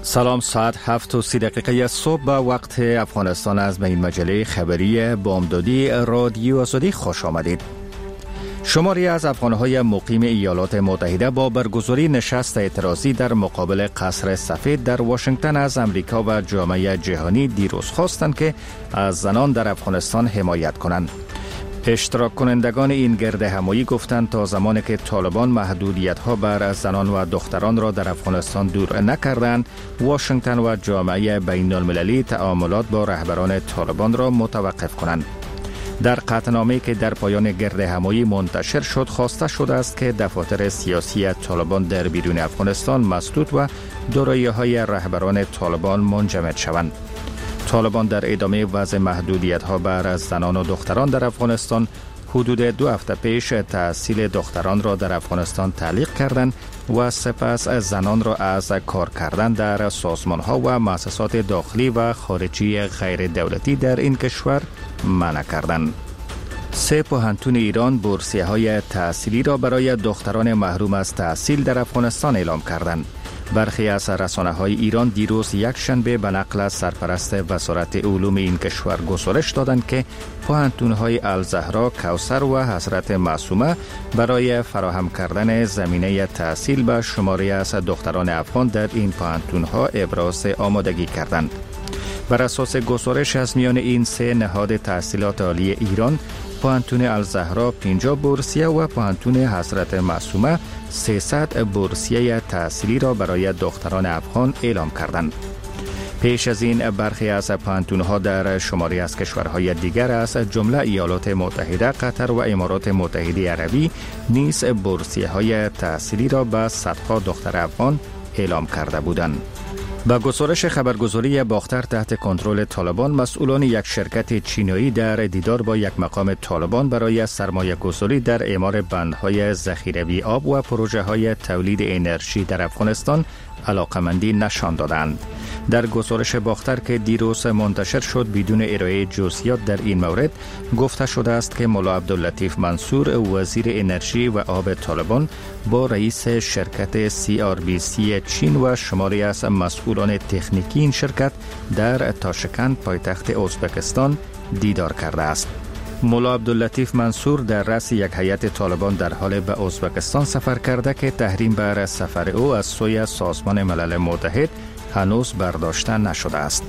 سلام، ساعت 7:30 صبح به وقت افغانستان از این مجله خبری بامدادی رادیو آزادی خوش آمدید. شماری از افغانهای مقیم ایالات متحده با برگزاری نشست اعتراضی در مقابل قصر سفید در واشنگتن از امریکا و جامعه جهانی دیروز خواستند که از زنان در افغانستان حمایت کنند. اشتراک کنندگان این گرد همایی گفتند تا زمانی که طالبان محدودیت‌ها بر زنان و دختران را در افغانستان دور نکردند، واشنگتن و جامعه بین‌المللی تعاملات با رهبران طالبان را متوقف کنند. در قطعنامه‌ای که در پایان گرد همایی منتشر شد، خواسته شده است که دفاتر سیاسی طالبان در بیرون افغانستان مسدود و دارایی‌های رهبران طالبان منجمد شوند. طالبان در ادامه وضع محدودیت‌ها بر زنان و دختران در افغانستان حدود 2 هفته پیش تحصیل دختران را در افغانستان تعلیق کردند و سپس زنان را از کار کردن در سازمان‌ها و مؤسسات داخلی و خارجی غیر دولتی در این کشور منع کردند. 3 پوهنتون ایران بورسیه‌های تحصیلی را برای دختران محروم از تحصیل در افغانستان اعلام کردند. برخی از رسانه‌های ایران دیروز یک شنبه به نقل از سرپرست وزارت علوم این کشور گزارش دادند که پوهنتون‌های الزهرا، کوثر و حضرت معصومه برای فراهم کردن زمینه تحصیل به شماری از دختران افغان در این پوهنتون‌ها ابراز آمادگی کردند. بر اساس گزارش از میان این 3 نهاد تحصیلات عالی ایران، پوهنتون الزهرا 50 بورسیه و پوهنتون حضرت معصومه 300 بورسیه تحصیلی را برای دختران افغان اعلام کردند. پیش از این برخی از پوهنتون‌ها در شماری از کشورهای دیگر از جمله ایالات متحده، قطر و امارات متحده عربی نیز بورسیه‌های تحصیلی را به صدها دختر افغان اعلام کرده بودند. با گزارش خبرگزاری باختر تحت کنترل طالبان، مسئولان یک شرکت چینایی در دیدار با یک مقام طالبان برای سرمایه گذاری در اعمار بندهای ذخیروی آب و پروژه های تولید انرژی در افغانستان علاقمندی نشان دادند. در گزارش باختر که دیروز منتشر شد بدون ارائه جزئیات در این مورد، گفته شده است که ملا عبداللطیف منصور وزیر انرژی و آب طالبان با رئیس شرکت CRBC چین و شماری از مسئولان تکنیکی این شرکت در تاشکند پایتخت ازبکستان دیدار کرده است. ملا عبداللطیف منصور در رأس یک هیئت طالبان در حال به ازبکستان سفر کرده که تحریم بر سفر او از سوی سازمان ملل متحد هنوز برداشته نشده است.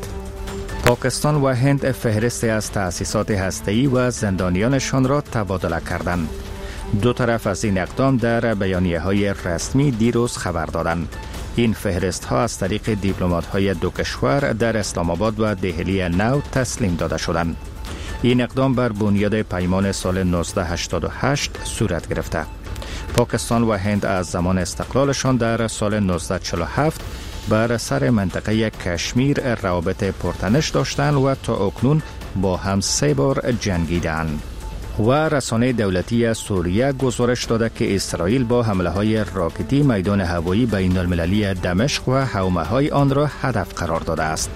پاکستان و هند فهرستی از تأسیسات هسته‌ای و زندانیانشان را تبادله کردند. دو طرف از این اقدام در بیانیه‌های رسمی دیروز خبر دادند. این فهرست‌ها از طریق دیپلمات‌های دو کشور در اسلام آباد و دهلی نو تسلیم داده شدند. این اقدام بر بنیاد پیمان سال 1988 صورت گرفته. پاکستان و هند از زمان استقلالشان در سال 1947 بر سر منطقه کشمیر روابط پرتنش داشتند و تا اکنون با هم 3 بار جنگیدند. و رسانه دولتی سوریه گزارش داده که اسرائیل با حمله‌های راکتی میدان هوایی بین‌المللی دمشق و حومه‌های آن را هدف قرار داده است.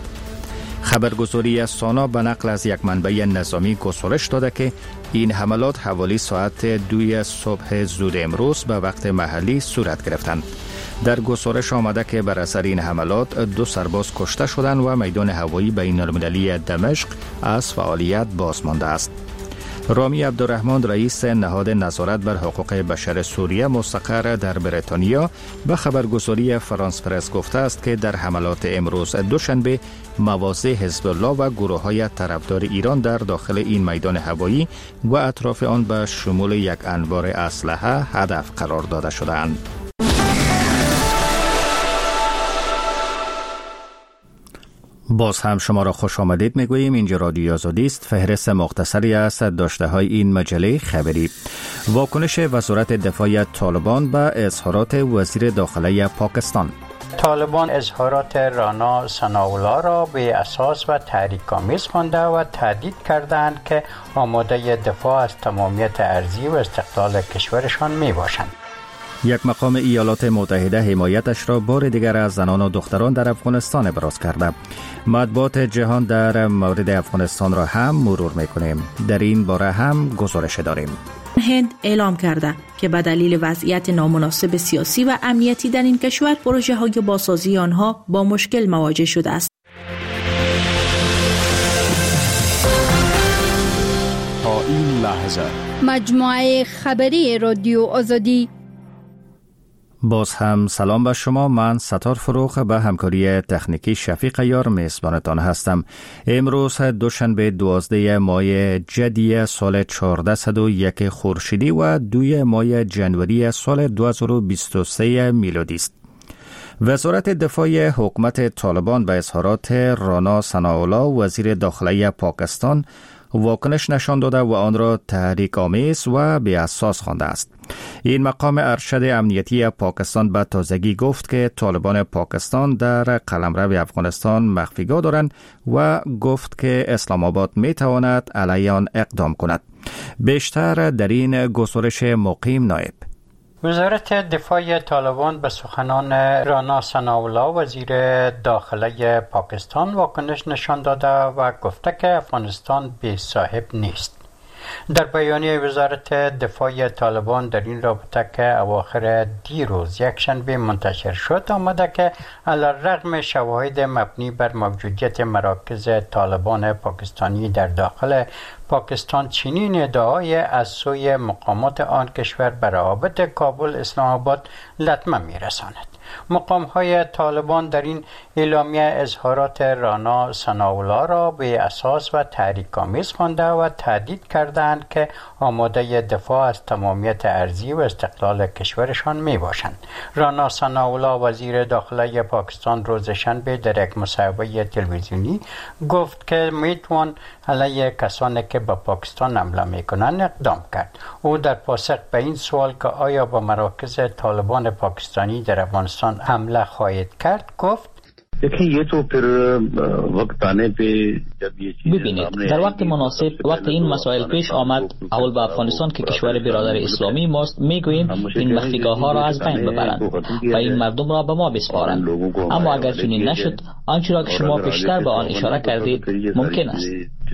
خبرگزاری سانا به نقل از یک منبع نظامی گزارش داده که این حملات حوالی ساعت 2 صبح زود امروز به وقت محلی صورت گرفتند. در گزارش آمده که بر اثر این حملات 2 سرباز کشته شدند و میدان هوایی بین‌المللی دمشق از فعالیت باز مانده است. رامی عبدالرحمن رئیس نهاد نظارت بر حقوق بشر سوریه مستقر در بریتانیا به خبرگزاری فرانس پرس گفته است که در حملات امروز دوشنبه مواضع حزب الله و گروه‌های طرفدار ایران در داخل این میدان هوایی و اطراف آن به شمول یک انبار اسلحه هدف قرار داده شدند. باز هم شما را خوش آمدید میگوییم. اینجا رادیو آزادی است. فهرست مختصری از داشته های این مجله خبری. واکنش وزارت دفاع طالبان به اظهارات وزیر داخله پاکستان. طالبان اظهارات رانا ثناءالله را به اساس و تحریک‌آمیز خوانده و تهدید کردند که آماده دفاع از تمامیت ارضی و استقلال کشورشان می باشند. یک مقام ایالات متحده حمایتش را بار دیگر از زنان و دختران در افغانستان ابراز کرده. مطبوعات جهان در مورد افغانستان را هم مرور می‌کنیم. در این باره هم گزارش داریم. هند اعلام کرده که به دلیل وضعیت نامناسب سیاسی و امنیتی در این کشور پروژه‌های بازسازی آنها با مشکل مواجه شده است. تا این لحظه مجموعه خبری رادیو آزادی. باز هم سلام به شما. من ستار فروخ به همکاری تکنیکی شفیق عیار میزبانتان هستم. امروز دوشنبه 12 ماه جدی سال 1401 خورشیدی و 2 ماه جنوری سال 2023 میلادی است. وزارت دفاع حکومت طالبان به اظهارات رانا ثناءالله وزیر داخلی پاکستان واکنش نشان داده و آن را تحریک‌آمیز و بی اساس خوانده است. این مقام ارشد امنیتی پاکستان به تازگی گفت که طالبان پاکستان در قلمرو افغانستان مخفیگاه دارند و گفت که اسلام آباد می تواند علیه آن اقدام کند. بیشتر در این گزارش مقیم نایب. وزارت دفاع طالبان به سخنان رانا ثناءالله وزیر داخلی پاکستان واکنش نشان داده و گفته که افغانستان بی صاحب نیست. در بیانیه وزارت دفاع طالبان در این رابطه که اواخر دیروز یکشنبه منتشر شد آمده که علی‌الرغم شواهد مبنی بر موجودیت مراکز طالبان پاکستانی در داخل پاکستان چنین ادعای از سوی مقامات آن کشور بر روابط کابل اسلام آباد لطمه می‌رساند. مقام‌های طالبان در این اعلامیه اظهارات رانا ثناءالله را به اساس و تحریک‌آمیز خوانده و تهدید کردند که آماده دفاع از تمامیت ارضی و استقلال کشورشان میباشند. رانا ثناءالله وزیر داخلی پاکستان روز شنبه در یک مصاحبه تلویزیونی گفت که میتوان علیه کسانی که به پاکستان حمله میکنند اقدام کرد. او در پاسخ به این سوال که آیا با مراکز طالبان پاکستانی در افغانستان حمله خواهید کرد گفت ببینید در وقت مناسب وقت این مسائل پیش آمد اول به افغانستان که کشور برادر اسلامی ماست میگوییم این مخفیگاه ها را از بین ببرند و این مردم را به ما بسپارند. اما اگر چنین نشد آنچه را که شما پیشتر به آن اشاره کردید ممکن است.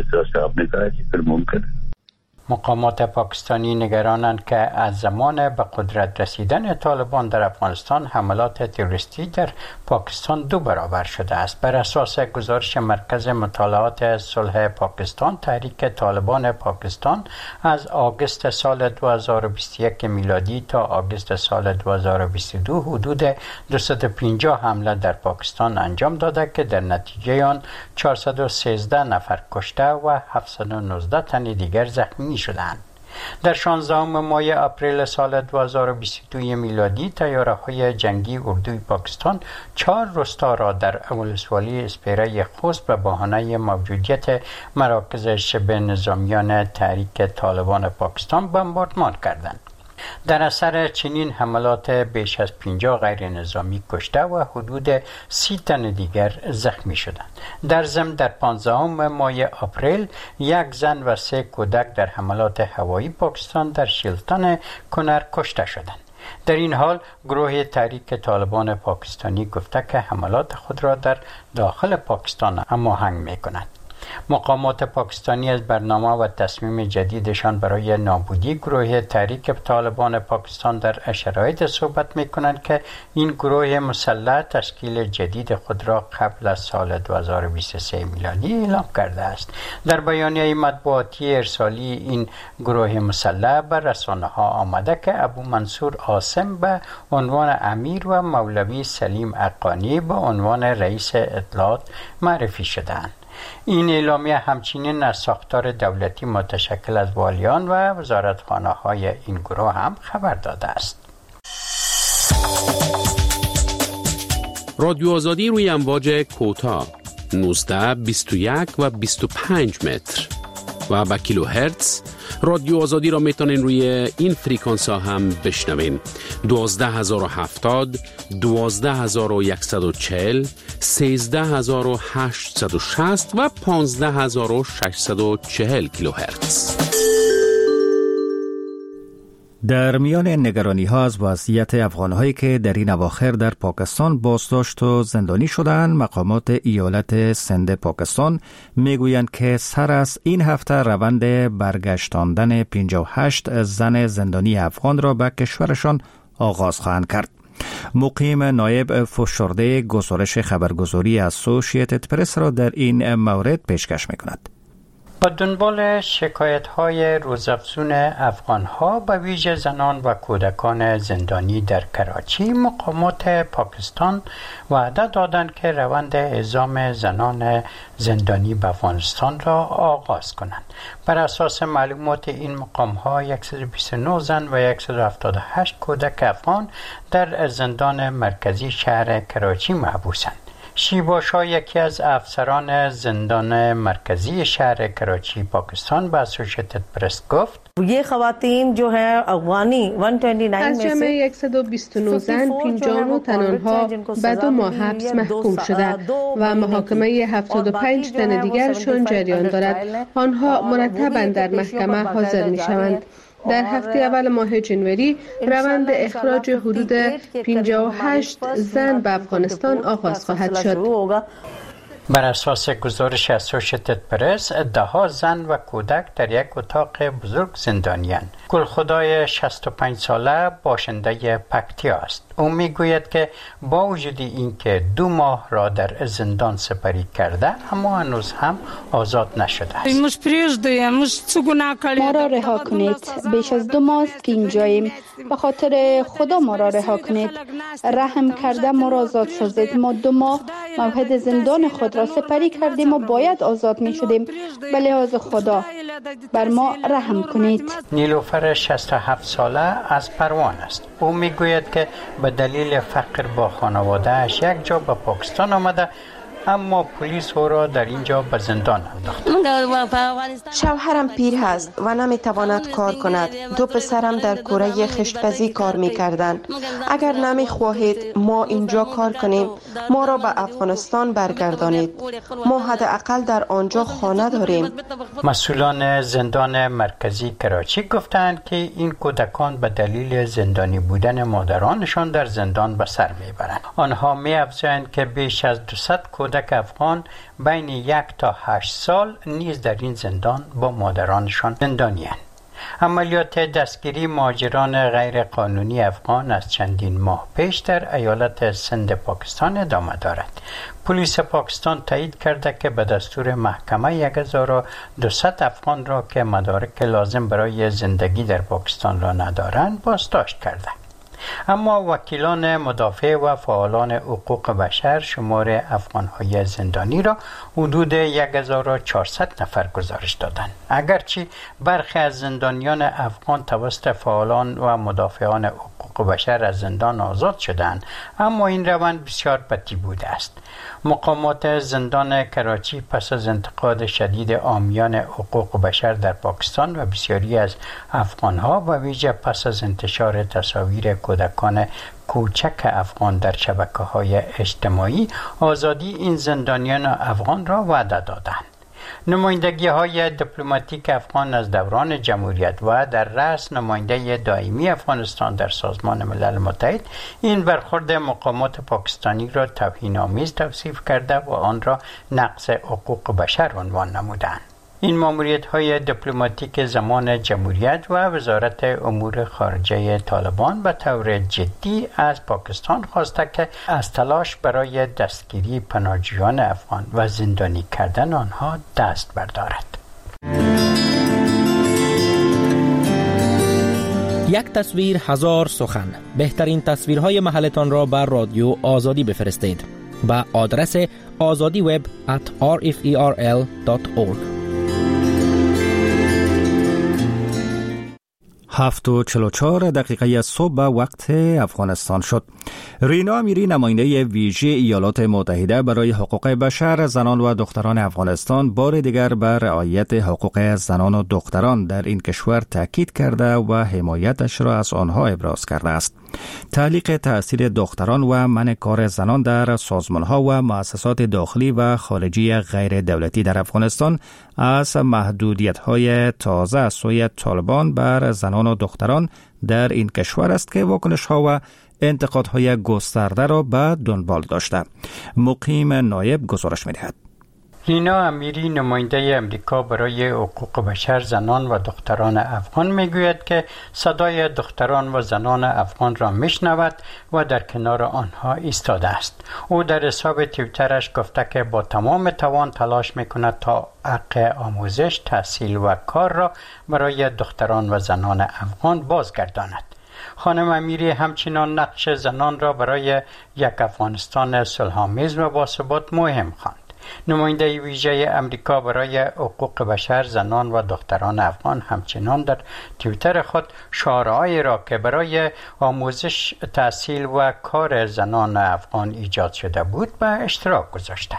مقامات پاکستانی نگرانند که از زمان به قدرت رسیدن طالبان در افغانستان حملات تروریستی در پاکستان 2 برابر شده است. بر اساس گزارش مرکز مطالعات صلح پاکستان تحریک طالبان پاکستان از آگوست سال 2021 میلادی تا آگوست سال 2022 حدود 250 حمله در پاکستان انجام داده که در نتیجه آن 413 نفر کشته و 719 تن دیگر زخمی شدند. در 16 ماه اپریل سال 2022 میلادی طیاره‌های جنگی اردوی پاکستان 4 رستا را در ولسوالی اسپیره خوست به بهانه موجودیت مراکز شبه نظامیان تحریک طالبان پاکستان بمباردمان کردند. در اثر چنین حملات بیش از 50 غیر نظامی کشته و حدود 30 تن دیگر زخمی شدند. در ضمن در 15 ماه اپریل 1 زن و 3 کودک در حملات هوایی پاکستان در شیلتن کنر کشته شدند. در این حال گروه تحریک طالبان پاکستانی گفته که حملات خود را در داخل پاکستان هماهنگ می‌کند. مقامات پاکستانی از برنامه و تصمیم جدیدشان برای نابودی گروه تحریک طالبان پاکستان در شرایط صحبت می‌کنند که این گروه مسلح تشکیل جدید خود را قبل از سال 2023 میلادی اعلام کرده است. در بیانیه مطبوعاتی ارسالی این گروه مسلح بر رسانه‌ها آمده که ابو منصور عاصم به عنوان امیر و مولوی سلیم اقانی به عنوان رئیس اطلاعات معرفی شدند. این اعلامیه همچنین از ساختار دولتی متشکل از والیان و وزارتخانه‌های این گروه هم خبر داده است. رادیو آزادی روی امواج کوتاه 19 21 و 25 متر و با کیلوهرتز رادیو آزادی را میتونین روی این فریکانس ها هم بشنوین. 12070 12140 13860 و 15640 کیلوهرتز. در میان نگرانی ها از وضعیت افغانهایی که در این اواخر در پاکستان بازداشت و زندانی شدند، مقامات ایالت سند پاکستان میگویند که سر از این هفته روند برگشتاندن 58 زن زندانی افغان را به کشورشان آغاز خواهند کرد. مقیم نایب فشرده گزارش خبرگزاری اسوسییتد پرس را در این مورد پیشکش میکند. با دنبال شکایت‌های روزافزون افغان‌ها به ویژه زنان و کودکان زندانی در کراچی، مقامات پاکستان وعده دادند که روند اعزام زنان زندانی به افغانستان را آغاز کنند. بر اساس معلومات این مقام‌ها 129 زن و 178 کودک افغان در زندان مرکزی شهر کراچی محبوسند. شیباشا، یکی از افسران زندان مرکزی شهر کراچی پاکستان، به اسوسییتد پرس گفت یہ خواتین جو ہیں افغانی 129 از جمع 129 زن 59 تن آنها به 2 ماه حبس محکوم شده و محاکمه 75 تن دیگرشان جریان دارد. آنها مرتباً در محکمه حاضر می شوند. در هفته اول ماه جنوری روند اخراج حدود 58 زن به افغانستان آغاز خواهد شد. بر اساس گزارش اسوسییتد پرس، ده‌ها زن و کودک در یک اتاق بزرگ زندانی‌اند. گلخدای 65 ساله باشنده پکتیا است. او میگوید که با وجود اینکه 2 ماه را در زندان سپری کرده، اما هنوز هم آزاد نشده است. ما را رها کنید. بیش از 2 ماه است که اینجاییم. به خاطر خدا ما را رها کنید. رحم کرده ما را آزاد سازید. ما 2 ماه موعد زندان خود را سپری کردیم و باید آزاد می شدیم. به لحاظ خدا بر ما رحم کنید. نیلوفر 67 ساله از پروان است. او میگوید که به دلیل فقر با خانواده‌اش یک جا به پاکستان آمده، اما پلیس او را در اینجا به زندان انداخت. شوهرم پیر هست و نمیتواند کار کند. 2 پسرم در کره خشتپزی کار میکردند. اگر نمیخواهید ما اینجا کار کنیم، ما را به افغانستان برگردانید. ما حداقل در آنجا خانه داریم. مسئولان زندان مرکزی کراچی گفتند که این کودکان به دلیل زندانی بودن مادرانشان در زندان به سر میبرند. آنها می‌افزایند که بیش از 200 کودک افغان بین 1 تا 8 سال نیز در این زندان با مادرانشان زندانی‌اند. عملیات دستگیری مهاجران غیر قانونی افغان از چندین ماه پیش در ایالت سند پاکستان ادامه دارد. پلیس پاکستان تایید کرده که به دستور محکمه 1200 افغان را که مدارک لازم برای زندگی در پاکستان را ندارند بازداشت کرده. اما وکیلان مدافع و فعالان حقوق بشر شمار افغان‌های زندانی را حدود 1400 نفر گزارش دادند. اگرچه برخی از زندانیان افغان توسط فعالان و مدافعان حقوق بشر از زندان آزاد شدند، اما این روند بسیار بطیء بوده است. مقامات زندان کراچی پس از انتقاد شدید حامیان حقوق بشر در پاکستان و بسیاری از افغان‌ها و ویژه پس از انتشار تصاویر کودکان کوچک افغان در شبکه‌های اجتماعی، آزادی این زندانیان افغان را وعده دادند. نمایندگی‌های دیپلماتیک افغان از دوران جمهوریت و در رأس نماینده دائمی افغانستان در سازمان ملل متحد این برخورد مقامات پاکستانی را توهین‌آمیز توصیف کرده و آن را نقض حقوق بشر عنوان نمودند. این ماموریت‌های دیپلماتیک زمان جمهوریت و وزارت امور خارجه طالبان به طور جدی از پاکستان خواسته که از تلاش برای دستگیری پناهجویان افغان و زندانی کردن آنها دست بردارد. یک تصویر هزار سخن. بهترین تصویرهای محلتان را بر رادیو آزادی بفرستید به آدرس azadiweb@rferl.org. 7:44 دقیقه صبح وقت افغانستان شد. رینا امیری، نماینده ویژه ایالات متحده برای حقوق بشر، زنان و دختران افغانستان، بار دیگر بر رعایت حقوق زنان و دختران در این کشور تاکید کرده و حمایتش را از آنها ابراز کرده است. تعلیق تأثیر دختران و منع کار زنان در سازمان‌ها و مؤسسات داخلی و خارجی غیر دولتی در افغانستان از محدودیت‌های تازه از سوی طالبان بر زنان و دختران در این کشور است که واکنش‌ها و انتقادهای گسترده را به دنبال داشته. مقیم نایب گزارش می‌دهد. لینا امیری نماینده امریکا برای حقوق بشر زنان و دختران افغان میگوید که صدای دختران و زنان افغان را میشنود و در کنار آنها ایستاده است. او در حساب توییترش گفته که با تمام توان تلاش میکند تا حق آموزش، تحصیل و کار را برای دختران و زنان افغان بازگرداند. خانم امیری همچنان نقش زنان را برای یک افغانستان صلح‌آمیز و باثبات مهم خواند. نماینده ویژه امریکا برای حقوق بشر زنان و دختران افغان همچنان در توییتر خود شعارهایی را که برای آموزش، تحصیل و کار زنان افغان ایجاد شده بود به اشتراک گذاشته.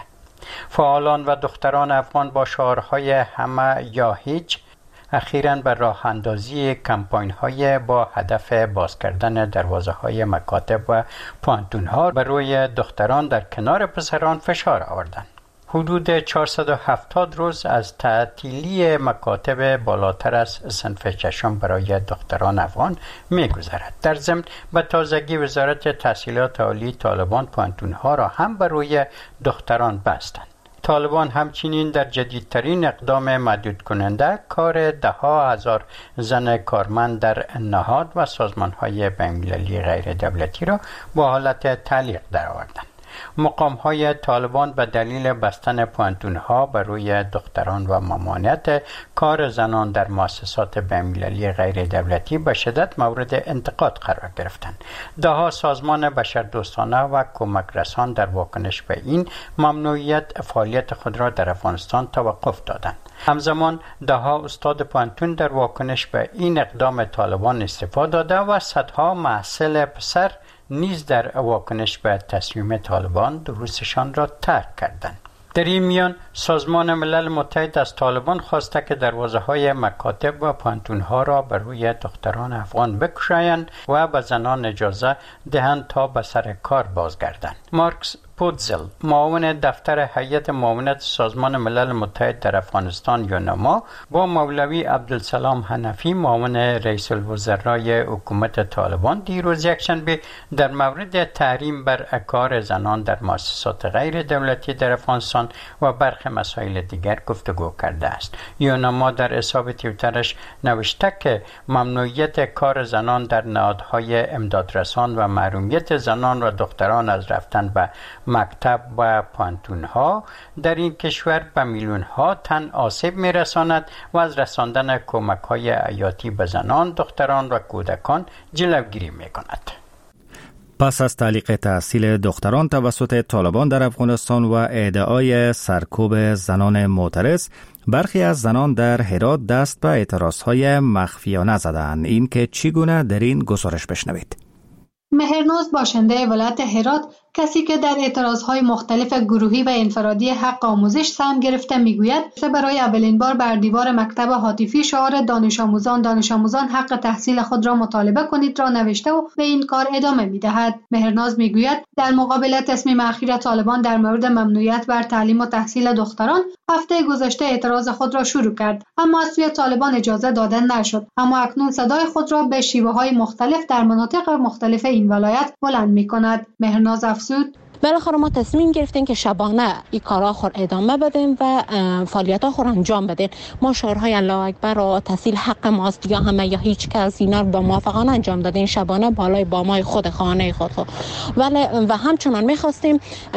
فعالان و دختران افغان با شعارهای همه یا هیچ اخیراً به راه اندازی کمپاین‌های با هدف باز کردن دروازه‌های مکاتب و پوانتون‌ها بر روی دختران در کنار پسران فشار آوردند. حدود 470 روز از تعطیلی مکاتب بالاتر از صنف ششم برای دختران افغان می‌گذرد. در ضمن به تازگی وزارت تحصیلات عالی طالبان پوانتون‌ها را هم بر روی دختران بستند. طالبان همچنین در جدیدترین اقدام محدود کننده کار ده‌ها هزار زن کارمند در نهاد و سازمان‌های بین‌المللی غیر دولتی را با حالت تعلیق درآوردند. مقام‌های طالبان به دلیل بستن پوانتون‌ها بر روی دختران و ممانعت کار زنان در مؤسسات بین‌المللی غیر دولتی به شدت مورد انتقاد قرار گرفتند. ده‌ها سازمان بشردوستانه و کمک رسان در واکنش به این ممنوعیت فعالیت خود را در افغانستان توقف دادند. همزمان ده‌ها استاد پوانتون در واکنش به این اقدام طالبان استعفا داده و صدها محصل پسر نیز در واکنش به تصمیم طالبان دروسشان را ترک کردند. در این میان سازمان ملل متحد از طالبان خواسته که دروازه‌های مکاتب و پوانتون‌ها را بر روی دختران افغان بگشایند و به زنان اجازه دهند تا به سر کار بازگردند. مارکس پودزل، معاون دفتر هیئت معاونت سازمان ملل متحد در افغانستان یونما، با مولوی عبدالسلام حنفی، معاون رئیس الوزرای حکومت طالبان، دیروز یکشنبه در مورد تحریم بر کار زنان در مؤسسات غیر دولتی در افغانستان و برخی مسائل دیگر گفتگو کرده است. یونما در حساب توییترش نوشته که ممنوعیت کار زنان در نهادهای امدادرسان و محرومیت زنان و دختران از رفتن به مکتب و پوانتون‌ها در این کشور به میلیون‌ها تن آسیب می‌رساند و از رساندن کمک‌های حیاتی به زنان، دختران و کودکان جلوگیری می‌کند. پس از تعلیق تحصیل دختران توسط طالبان در افغانستان و ادعای سرکوب زنان معترض، برخی از زنان در هرات دست به اعتراضهای مخفیانه زدند. این که چگونه در این گزارش بشنوید. مهرناز، باشنده ولایت هرات، کسی که در اعتراضهای مختلف گروهی و انفرادی حق آموزش سهم گرفته، میگوید برای اولین بار بر دیوار مکتب هاتفی شعار دانش آموزان حق تحصیل خود را مطالبه کنید را نوشته و به این کار ادامه میدهد. مهرناز میگوید در مقابل تصمیم اخیر طالبان در مورد ممنوعیت بر تعلیم و تحصیل دختران هفته گذشته اعتراض خود را شروع کرد، اما از سوی طالبان اجازه داده نشد. اما اکنون صدای خود را به شیوه‌های مختلف در مناطق مختلف این ولایت بلند می‌کند. مهرناز افزود: بالاخره ما تصمیم گرفتیم که شبانه این کارا خور ادامه بدیم و فعالیت‌ها خور انجام بدیم. ما شعارهای الله اکبر و تحصیل حق ماست یا همه یا هیچ کس اینا رو با موافقانه انجام دادیم شبانه بالای بامای خود خانه خود. ولی و همچنان می‌خواستیم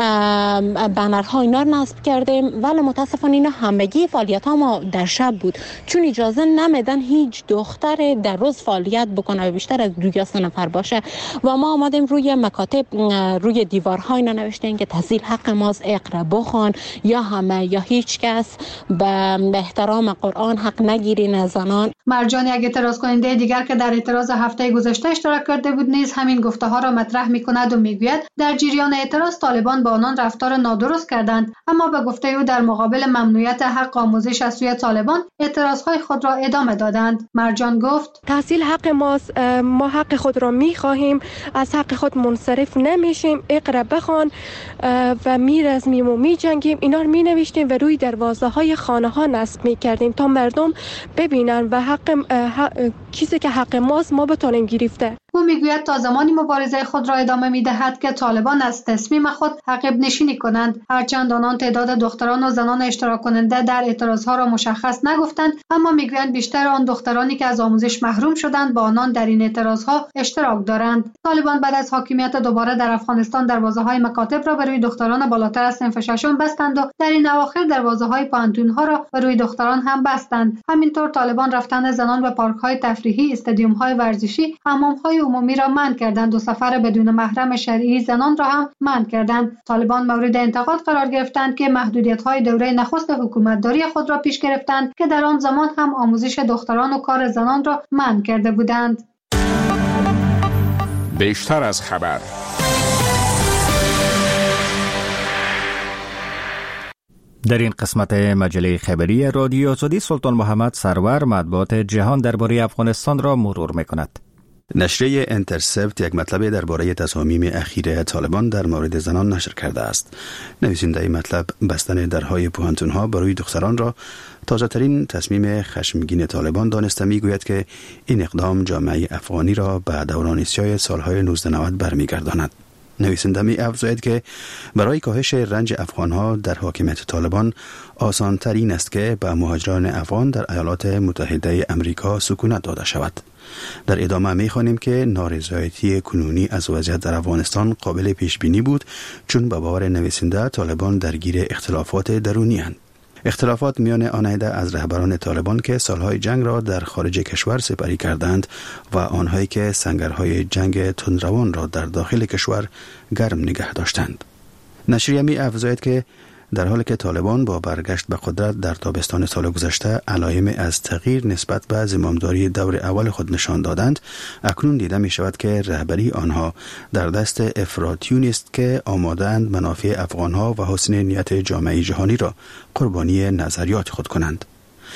بنرها اینا رو نصب کردیم، ولی متاسفانه اینا همگی فعالیت‌ها ما در شب بود، چون اجازه نمیدن هیچ دختر در روز فعالیت بکنه و بیشتر از 2 یا 3 نفر باشه و ما آمدیم روی مکاتب، روی دیوارها اینا نوشتن که تحصیل حق ماست، اقرا بخوان، یا همه یا هیچ کس به احترام قرآن حق نگیرین از زنان. مرجان، یک اعتراض کننده دیگر که در اعتراض هفته گذشته اشتراک کرده بود، نیز همین گفته ها را مطرح می‌کند و میگوید در جریان اعتراض طالبان با آنان رفتار نادرست کردند، اما به گفته او در مقابل ممنوعیت حق آموزش از سوی طالبان اعتراضهای خود را ادامه دادند. مرجان گفت تحصیل حق ماست، ما حق خود را می‌خواهیم، از حق خود منصرف نمیشیم، اقرا بخوان و میرزمیم و میجنگیم. اینا رو مینوشتیم و روی دروازه‌های خانه‌ها نصب می‌کردیم تا مردم ببینن و چیزی که حق ماست ما بتونیم گرفته. او میگوید تا زمانی مبارزه خود را ادامه میدهد که طالبان از تصمیم خود عقب نشینی کنند. هرچند آنان تعداد دختران و زنان اشتراک کننده در اعتراضها را مشخص نگفتند، اما میگویند بیشتر آن دخترانی که از آموزش محروم شدند با آنان در این اعتراضها اشتراک دارند. طالبان بعد از حاکمیت دوباره در افغانستان دروازه‌های مکاتب را به روی دختران بالاتر از صنف ششم بستند و در این اواخر دروازه‌های پانتون‌ها را به روی دختران هم بستند. همینطور طالبان رفتن زنان به پارک‌های تفریحی، استادیوم‌های ورزشی، حمام‌های عمومی را منع کردند و سفر بدون محرم شرعی زنان را هم منع کردند. طالبان مورد انتقاد قرار گرفتند که محدودیت‌های دوره نخست حکومتداری خود را پیش گرفتند که در آن زمان هم آموزش دختران و کار زنان را منع کرده بودند. بیشتر از خبر. در این قسمت مجله خبری رادیو آزادی سلطان محمد سرور مطبوعات جهان درباره افغانستان را مرور می‌کند. نشریه انترسپت یک مطلب درباره تصامیم اخیر طالبان در مورد زنان نشر کرده است. نویسنده این مطلب بستن درهای پوهنتون‌ها برای دختران را تازه‌ترین تصمیم خشمگین طالبان دانسته می‌گوید که این اقدام جامعه افغانی را به دوران سیاه سالهای 1990 برمیگرداند. نویسنده می افزاید که برای کاهش رنج افغانها در حاکمیت طالبان آسان ترین است که به مهاجران افغان در ایالات متحده امریکا سکونت داده شود. در ادامه می خوانیم که نارضایتی کنونی از وضعیت در افغانستان قابل پیش بینی بود، چون به باور نویسنده طالبان درگیر اختلافات درونی اند. اختلافات میان آن عده از رهبران طالبان که سالهای جنگ را در خارج کشور سپری کردند و آنهایی که سنگرهای جنگ تندروان را در داخل کشور گرم نگه داشتند. نشریه می افزاید که در حالی که طالبان با برگشت به قدرت در تابستان سال گذشته علائم از تغییر نسبت به زمامداری دور اول خود نشان دادند، اکنون دیده می شود که رهبری آنها در دست افراطیونی است که آماده‌اند منافع افغانها و حسن نیت جامعه جهانی را قربانی نظریات خود کنند.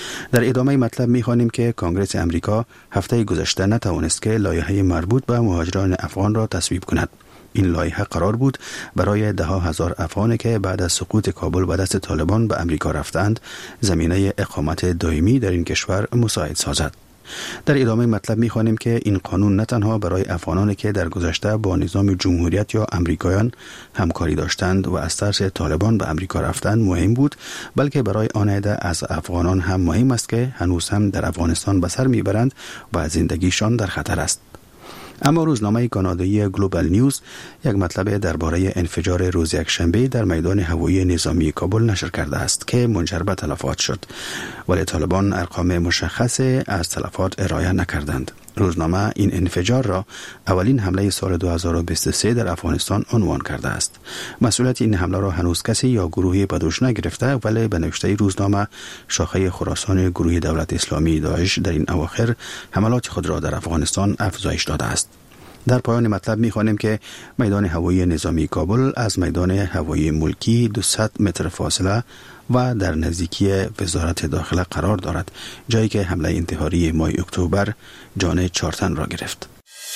در ادامه مطلب می‌خوانیم که کنگره امریکا هفته گذشته نتوانست که لایحه مربوط به مهاجران افغان را تصویب کند. این لایحه قرار بود برای ده‌ها هزار افغانی که بعد از سقوط کابل به دست طالبان به امریکا رفتند زمینه اقامت دائمی در این کشور مساعد سازد. در ادامه مطلب می‌خوانیم که این قانون نه تنها برای افغانانی که در گذشته با نظام جمهوریت یا امریکایان همکاری داشتند و از ترس طالبان به امریکا رفتند مهم بود، بلکه برای آن عده از افغانان هم مهم است که هنوز هم در افغانستان به سر میبرند و زندگیشان در خطر است. اما روزنامه کانادایی گلوبال نیوز یک مطلب درباره انفجار روز یکشنبه در میدان هوایی نظامی کابل نشر کرده است که منجر به تلفات شد، ولی طالبان ارقام مشخص از تلفات ارائه نکردند. روزنامه این انفجار را اولین حمله سال 2023 در افغانستان عنوان کرده است. مسئولیت این حمله را هنوز کسی یا گروهی به دوش نگرفته، ولی به نوشته روزنامه شاخه خراسان گروه دولت اسلامی داعش در این اواخر حملات خود را در افغانستان افزایش داده است. در پایان مطلب می‌خوانیم که میدان هوایی نظامی کابل از میدان هوایی ملکی 200 متر فاصله و در نزدیکی وزارت داخله قرار دارد، جایی که حمله انتحاری ماه اکتبر جان 4 تن را گرفت.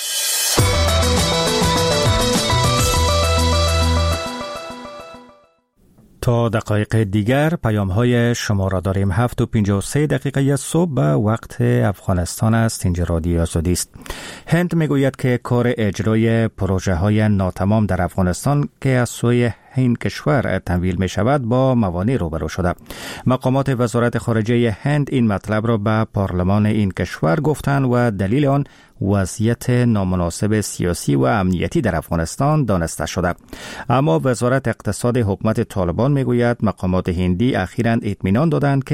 تا دقایق دیگر پیام‌های شما را داریم. 7:53 صبح به وقت افغانستان است. اینجا رادیو آزادی است. هند میگوید که کار اجرای پروژه‌های ناتمام در افغانستان که از سوی این کشور تمویل می شود با موانع روبرو شده. مقامات وزارت خارجه هند این مطلب را به پارلمان این کشور گفتند و دلیل آن وضعیت نامناسب سیاسی و امنیتی در افغانستان دانسته شده. اما وزارت اقتصاد حکومت طالبان می گوید مقامات هندی اخیراً اطمینان دادند که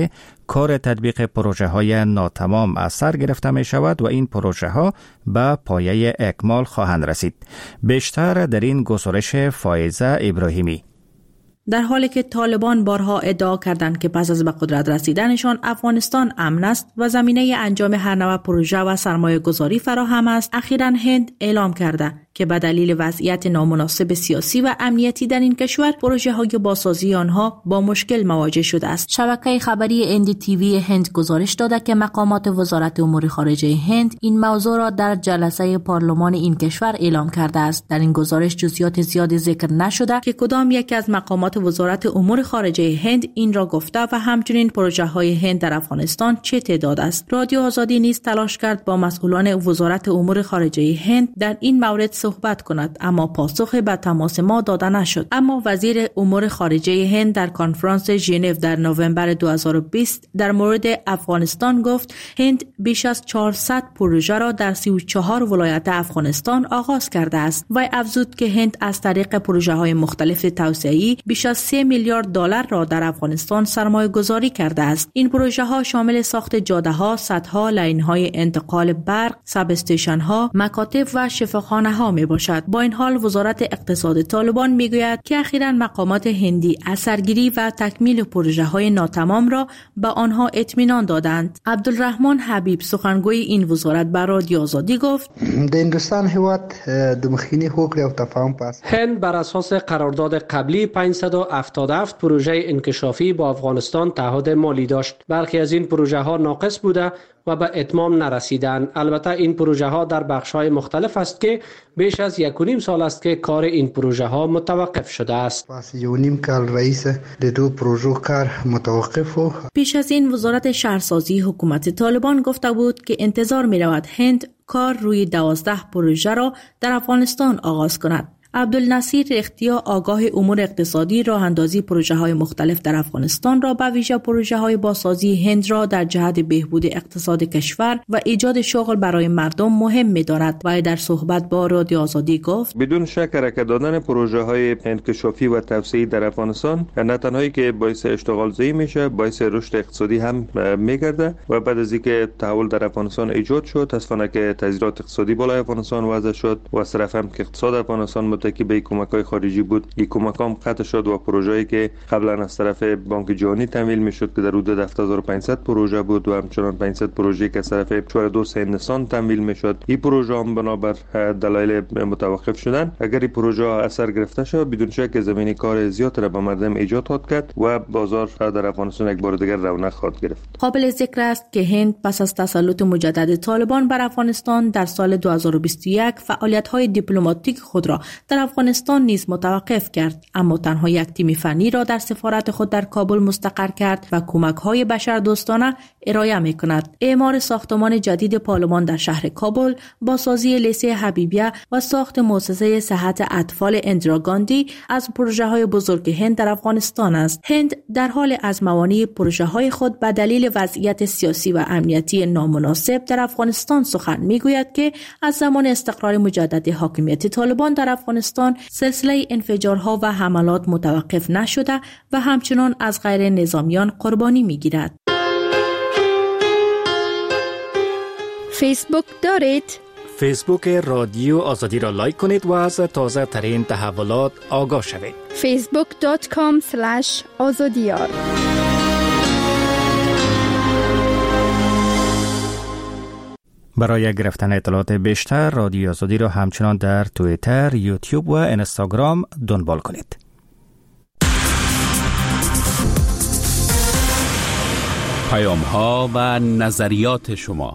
کار تطبیق پروژه های ناتمام از سر گرفته می شود و این پروژه ها به پایه اکمال خواهند رسید. بیشتر در این گزارش فائزه ابراهیمی. در حالی که طالبان بارها ادعا کردند که پس از به قدرت رسیدنشان افغانستان امن است و زمینه انجام هر نوع پروژه و سرمایه گذاری فراهم است، اخیراً هند اعلام کرده که به دلیل وضعیت نامناسب سیاسی و امنیتی در این کشور پروژه های بازسازی آنها با مشکل مواجه شده است. شبکه خبری NDTV هند گزارش داده که مقامات وزارت امور خارجه هند این موضوع را در جلسه پارلمان این کشور اعلام کرده است. در این گزارش جزئیات زیادی ذکر نشده که کدام یک از مقامات وزارت امور خارجه هند این را گفته و همچنین پروژه های هند در افغانستان چه تعداد است. رادیو آزادی نیز تلاش کرد با مسئولان وزارت امور خارجه هند در این مورد صحبت کند، اما پاسخ به تماس ما داده نشد. اما وزیر امور خارجه هند در کنفرانس ژنو در نوامبر 2020 در مورد افغانستان گفت هند بیش از 400 پروژه را در 34 ولایت افغانستان آغاز کرده است و افزود که هند از طریق پروژه های مختلف توسعه‌ای بیش از 3 میلیارد دلار را در افغانستان سرمایه گذاری کرده است. این پروژه ها شامل ساخت جاده ها، سدها، لاین های انتقال برق، سب استیشن ها، مکاتب و شفاخانه ها می باشد. با این حال وزارت اقتصاد طالبان می گوید که اخیراً مقامات هندی اثرگیری و تکمیل پروژه های ناتمام را به آنها اطمینان دادند. عبدالرحمن حبیب سخنگوی این وزارت به رادیو آزادی گفت هند بر اساس قرارداد قبلی 577 پروژه انکشافی با افغانستان تعهد مالی داشت. برخی از این پروژه ها ناقص بوده و به اتمام نرسیدند. البته این پروژه ها در بخش‌های مختلف است که بیش از 1.5 سال است که کار این پروژه ها متوقف شده است. پیش از این وزارت شهرسازی حکومت طالبان گفته بود که انتظار می رود هند کار روی 12 پروژه را در افغانستان آغاز کند. عبدالنصیر رختیا آگاه امور اقتصادی راه اندازی پروژه های مختلف در افغانستان را به ویژه پروژه های بازسازی هند را در جهت بهبود اقتصاد کشور و ایجاد شغل برای مردم مهم می دارد و در صحبت با رادیو آزادی گفت بدون شک حرکت دادن پروژه های انکشافی و توسعه‌ای در افغانستان نه تنهایی که باعث اشتغال زایی میشه، باعث رشد اقتصادی هم میگرده و بعد از اینکه تحول در افغانستان ایجاد شد، تصفیه که تغییرات اقتصادی بالای افغانستان وضع شد و از طرف هم که اقتصاد افغانستان که به کمک‌های خارجی بود، این کمک‌ها قطع شد و پروژه‌ای که قبلا از طرف بانک جهانی تمویل می‌شد که در حدود 7500 پروژه بود و همچنان 500 پروژه که از طرف چوردوس هندستان تمویل می‌شد، این پروژه هم بنابر دلایل متوقف شدن. اگر این پروژه اثر گرفته شد، بدون شک زمینه کار زیاد را به مردم ایجاد خواهد کرد و بازار در افغانستان یک بار دیگر رونق خواهد گرفت. قابل ذکر است که هند پس از تسلط مجدد طالبان بر افغانستان در سال 2021 فعالیت‌های دیپلماتیک خود را در افغانستان نیز متوقف کرد، اما تنها یک تیم فنی را در سفارت خود در کابل مستقر کرد و کمک‌های بشردوستانه ارائه می‌کند. اعمار ساختمان جدید پارلمان در شهر کابل، بازسازی لیسه حبیبیه و ساخت مؤسسه صحت اطفال اندرا گاندی از پروژه‌های بزرگ هند در افغانستان است. هند در حال از موانع پروژه‌های خود به دلیل وضعیت سیاسی و امنیتی نامناسب در افغانستان سخن می‌گوید که از زمان استقرار مجدد حاکمیت طالبان در افغانستان سلسله انفجارها و حملات متوقف نشده و همچنان از غیر نظامیان قربانی می‌گیرد. فیسبوک دارید؟ فیسبوک رادیو آزادی را لایک کنید و از تازه ترین تحولات آگاه شوید. facebook.com/azadiyar برای گرفتن اطلاعات بیشتر رادیو آزادی را همچنان در توییتر، یوتیوب و اینستاگرام دنبال کنید. پیام‌ها و نظریات شما.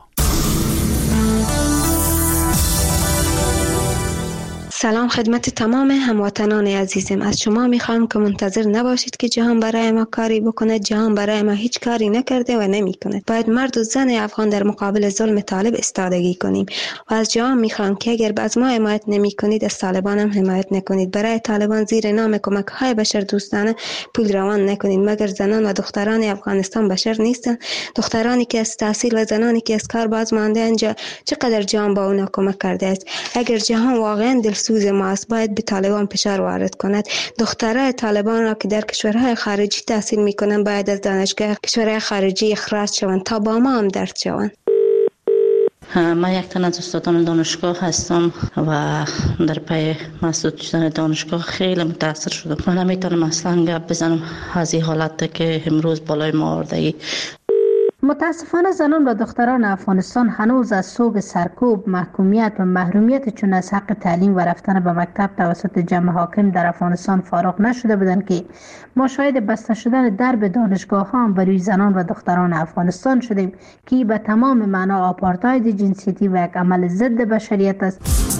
سلام خدمت تمام هموطنان عزیزم. از شما میخوام که منتظر نباشید که جهان برای ما کاری بکنه. جهان برای ما هیچ کاری نکرده و نمیکنه. باید مرد و زن افغان در مقابل ظلم طالب استادگی کنیم و از جهان میخوام که اگر از ما حمایت نمیکنید از طالبان هم حمایت نکنید. برای طالبان زیر نام کمک های بشر دوستانه پول روان نکنید، مگر زنان و دختران افغانستان بشر نیستن؟ دخترانی که از تحصیل و زنانی که از کار باز مانده انجا چقدر جهان با اونا کمک کرده است. اگر جهان واقعا دلسوز سوز ما است. باید به طالبان فشار وارد کند. دخترای طالبان را که در کشورهای خارجی تحصیل میکنن باید از دانشگاه کشورهای خارجی اخراج شوند تا با ما هم درد شوند. من یک تن از استادان دانشگاه هستم و در پی مسدود شدن دانشگاه خیلی متاثر شدم. من نمیتونم اصلا گپ بزنم از این حالت که امروز بالای ما آورده. متاسفانه زنان و دختران افغانستان هنوز از صوب سرکوب، محکومیت و محرومیت چون از حق تعلیم و رفتن به مکتب توسط جمع حاکم در افغانستان فارغ نشده بودند که ما شاهد بسته شدن درب دانشگاه ها بروی زنان و دختران افغانستان شدیم که به تمام معنا آپارتاید جنسیتی و یک عمل ضد بشریت است.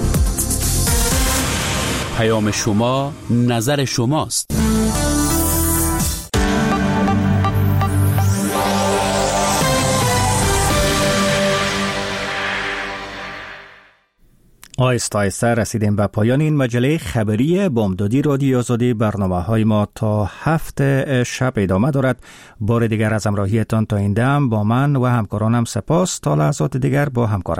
پیام شما، نظر شماست. آهسته آهسته رسیدیم به پایان این مجله خبری بامدادی رادیو آزادی. برنامه‌های ما تا 7 شب ادامه دارد. بار دیگر از همراهیتان تا این دم با من و همکارانم سپاس. تا لحظات دیگر با همکارم